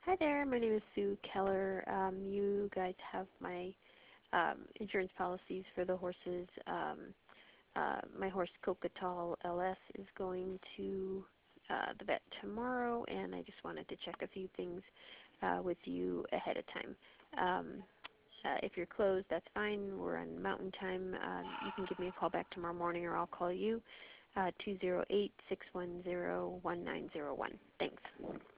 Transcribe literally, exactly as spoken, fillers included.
Hi there, my name is Sue Keller. Um, you guys have my um, insurance policies for the horses. Um, uh, my horse Cocatal L S is going to uh, the vet tomorrow, and I just wanted to check a few things uh, with you ahead of time. Um, uh, if you're closed, that's fine. We're on Mountain Time. Uh, you can give me a call back tomorrow morning, or I'll call you, uh, two zero eight, six one zero, one nine zero one. Thanks.